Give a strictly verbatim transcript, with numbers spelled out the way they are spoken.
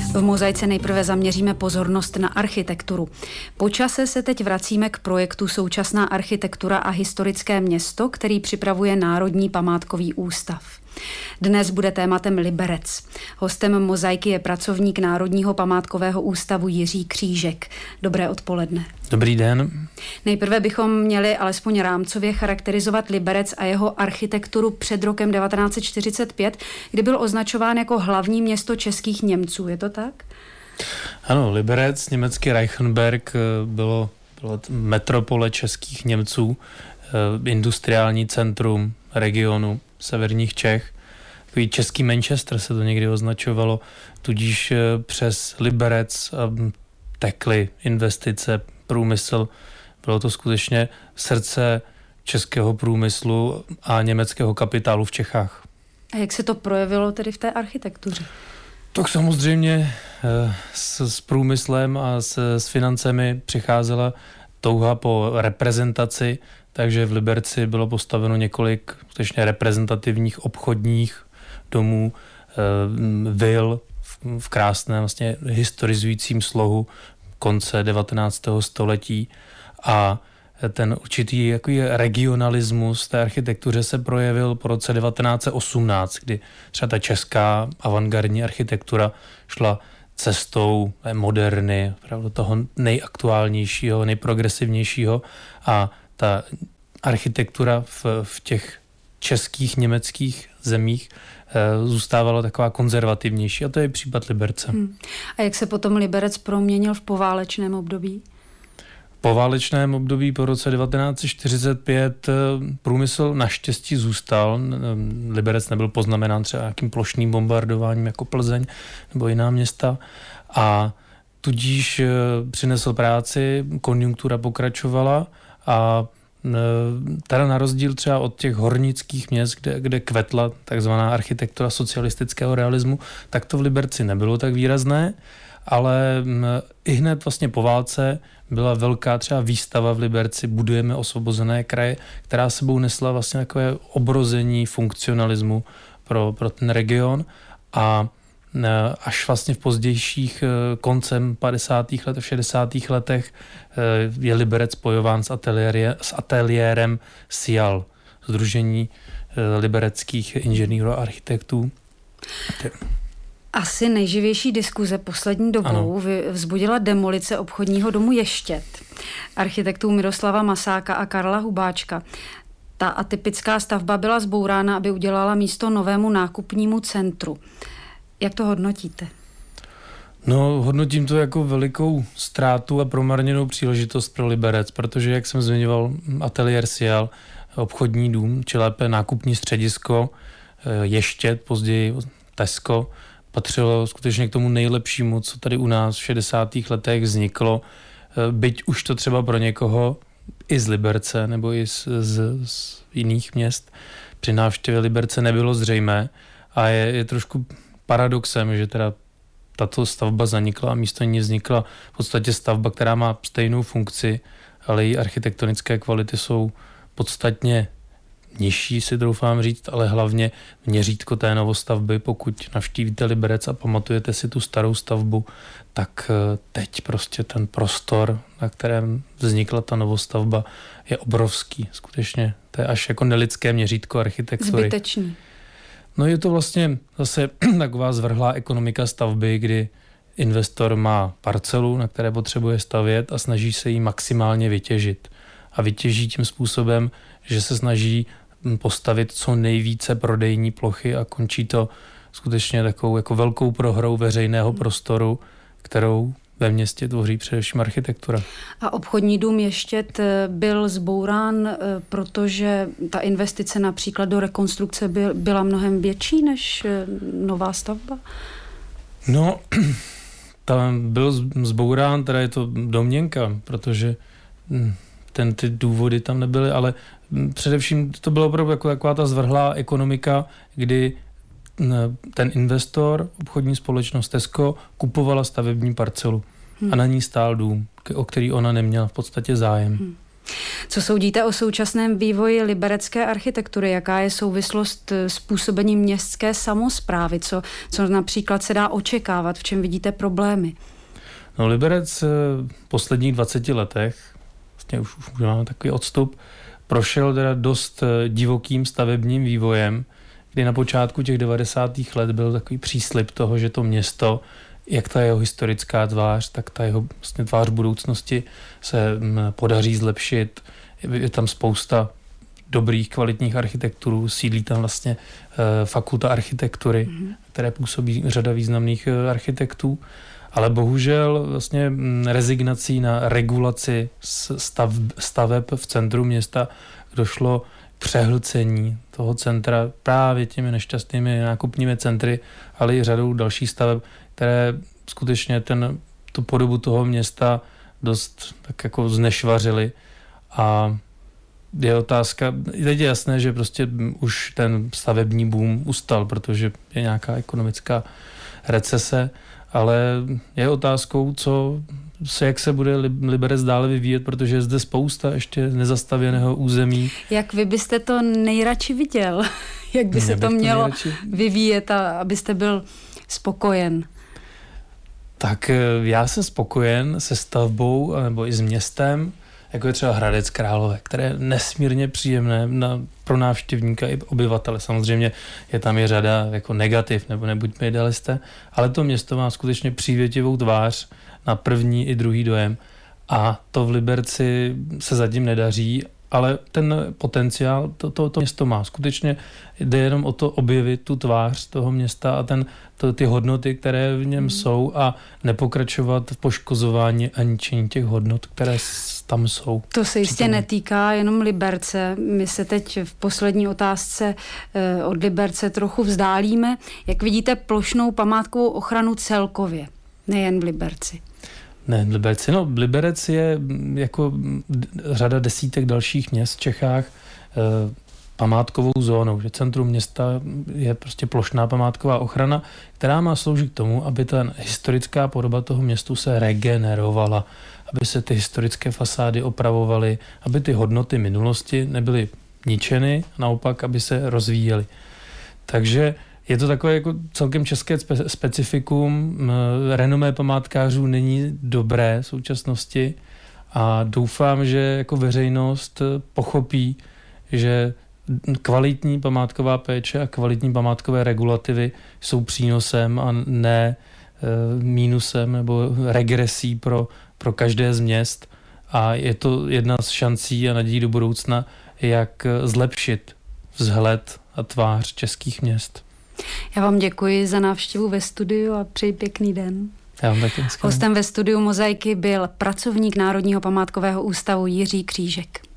V Mozaice nejprve zaměříme pozornost na architekturu. Po čase se teď vracíme k projektu Současná architektura a historické město, který připravuje Národní památkový ústav. Dnes bude tématem Liberec. Hostem Mozaiky je pracovník Národního památkového ústavu Jiří Křížek. Dobré odpoledne. Dobrý den. Nejprve bychom měli alespoň rámcově charakterizovat Liberec a jeho architekturu před rokem devatenáct set čtyřicet pět, kdy byl označován jako hlavní město českých Němců. Je to tak? Ano, Liberec, německý Reichenberg, bylo, bylo metropole českých Němců, industriální centrum regionu severních Čech. Takový český Manchester se to někdy označovalo, tudíž přes Liberec tekly investice, průmysl. Bylo to skutečně srdce českého průmyslu a německého kapitálu v Čechách. A jak se to projevilo tedy v té architektuře? Tak samozřejmě s, s průmyslem a s, s financemi přicházela touha po reprezentaci, takže v Liberci bylo postaveno několik skutečně reprezentativních obchodních domů, vil v, v krásném vlastně historizujícím slohu konce devatenáctého století a ten určitý jaký regionalismus té architektuře se projevil po roce devatenáct set osmnáct, kdy třeba ta česká avantgardní architektura šla cestou moderny, opravdu toho nejaktuálnějšího, nejprogresivnějšího a ta architektura v, v těch českých, německých zemích e, zůstávala taková konzervativnější a to je případ Liberce. Hmm. A jak se potom Liberec proměnil v poválečném období? V poválečném období po roce devatenáct set čtyřicet pět průmysl naštěstí zůstal. Liberec nebyl poznamenán třeba nějakým plošným bombardováním jako Plzeň nebo jiná města a tudíž přinesl práci, konjunktura pokračovala a teda na rozdíl třeba od těch hornických měst, kde, kde kvetla takzvaná architektura socialistického realismu, tak to v Liberci nebylo tak výrazné, ale i hned vlastně po válce byla velká třeba výstava v Liberci Budujeme osvobozené kraje, která sebou nesla vlastně takové obrození funkcionalismu pro, pro ten region a až vlastně v pozdějších koncem padesátých let a v šedesátých letech je Liberec spojován s, ateliér, s ateliérem SIAL, Sdružení libereckých inženýrů a architektů. Asi nejživější diskuze poslední dobou ano. vzbudila demolice obchodního domu Ještěd architektů Miroslava Masáka a Karla Hubáčka. Ta atypická stavba byla zbourána, aby udělala místo novému nákupnímu centru. Jak to hodnotíte? No, hodnotím to jako velikou ztrátu a promarněnou příležitost pro Liberec, protože, jak jsem zmiňoval, ateliér SIAL, obchodní dům, či lépe nákupní středisko, Ještěd, později Tesco, patřilo skutečně k tomu nejlepšímu, co tady u nás v šedesátých letech vzniklo. Byť už to třeba pro někoho i z Liberce nebo i z, z, z jiných měst při návštěvě Liberce nebylo zřejmé a je, je trošku paradoxem, že teda tato stavba zanikla a místo ní vznikla v podstatě stavba, která má stejnou funkci, ale její architektonické kvality jsou podstatně nižší, si doufám říct, ale hlavně měřítko té novostavby. Pokud navštívíte Liberec a pamatujete si tu starou stavbu, tak teď prostě ten prostor, na kterém vznikla ta novostavba, je obrovský. Skutečně to je až jako nelidské měřítko architektury. Zbytečný. No je to vlastně zase taková zvrhlá ekonomika stavby, kdy investor má parcelu, na které potřebuje stavět a snaží se ji maximálně vytěžit. A vytěží tím způsobem, že se snaží postavit co nejvíce prodejní plochy a končí to skutečně takovou jako velkou prohrou veřejného prostoru, kterou ve městě tvoří především architektura. A obchodní dům Ještěd byl zbourán, protože ta investice například do rekonstrukce byla mnohem větší než nová stavba? No, tam byl zbourán, teda je to domněnka, protože ten, ty důvody tam nebyly, ale především to bylo opravdu jako taková ta zvrhlá ekonomika, kdy ten investor, obchodní společnost Tesco, kupovala stavební parcelu hmm. a na ní stál dům, o který ona neměla v podstatě zájem. Hmm. Co soudíte o současném vývoji liberecké architektury? Jaká je souvislost s působením městské samosprávy? Co, co například se dá očekávat? V čem vidíte problémy? No, Liberec v posledních dvaceti letech, vlastně už, už máme takový odstup, prošel teda dost divokým stavebním vývojem, kdy na počátku těch devadesátých let byl takový příslib toho, že to město, jak ta jeho historická tvář, tak ta jeho vlastně tvář budoucnosti se podaří zlepšit. Je tam spousta dobrých, kvalitních architekturů, sídlí tam vlastně fakulta architektury, mm-hmm. které působí řada významných architektů. Ale bohužel vlastně rezignací na regulaci stav, staveb v centru města došlo k přehlcení toho centra právě těmi nešťastnými nákupními centry, ale i řadou dalších staveb, které skutečně ten, tu podobu toho města dost tak jako znešvařily. A je otázka, teď je jasné, že prostě už ten stavební boom ustal, protože je nějaká ekonomická recese, ale je otázkou, co se, jak se bude Liberec dále vyvíjet, protože je zde spousta ještě nezastavěného území. Jak vy byste to nejradši viděl? Jak by se to mělo nejradši vyvíjet, a abyste byl spokojen? Tak já jsem spokojen se stavbou nebo i s městem, jako je třeba Hradec Králové, které je nesmírně příjemné na, pro návštěvníka i obyvatele. Samozřejmě je tam i řada jako negativ, nebo nebuďme idealisté, ale to město má skutečně přívětivou tvář na první i druhý dojem a to v Liberci se zatím nedaří, ale ten potenciál to, to, to město má. Skutečně jde jenom o to objevit tu tvář toho města a ten, to, ty hodnoty, které v něm mm. jsou a nepokračovat v poškozování a ničení těch hodnot, které tam jsou. To se jistě přítomně netýká jenom Liberce. My se teď v poslední otázce eh, od Liberce trochu vzdálíme. Jak vidíte plošnou památkovou ochranu celkově, nejen v Liberci? Ne, v Liberci. No, Liberec je jako řada desítek dalších měst v Čechách eh, památkovou zónou, že centrum města je prostě plošná památková ochrana, která má sloužit k tomu, aby ta historická podoba toho městu se regenerovala, aby se ty historické fasády opravovaly, aby ty hodnoty minulosti nebyly ničeny, naopak, aby se rozvíjely. Takže je to takové jako celkem české spe- specifikum. Renomé památkářů není dobré v současnosti a doufám, že jako veřejnost pochopí, že kvalitní památková péče a kvalitní památkové regulativy jsou přínosem a ne e, mínusem nebo regresí pro, pro každé z měst. A je to jedna z šancí a nadějí do budoucna, jak zlepšit vzhled a tvář českých měst. Já vám děkuji za návštěvu ve studiu a přeji pěkný den. Já vám taky. Hostem ve studiu Mozaiky byl pracovník Národního památkového ústavu Jiří Křížek.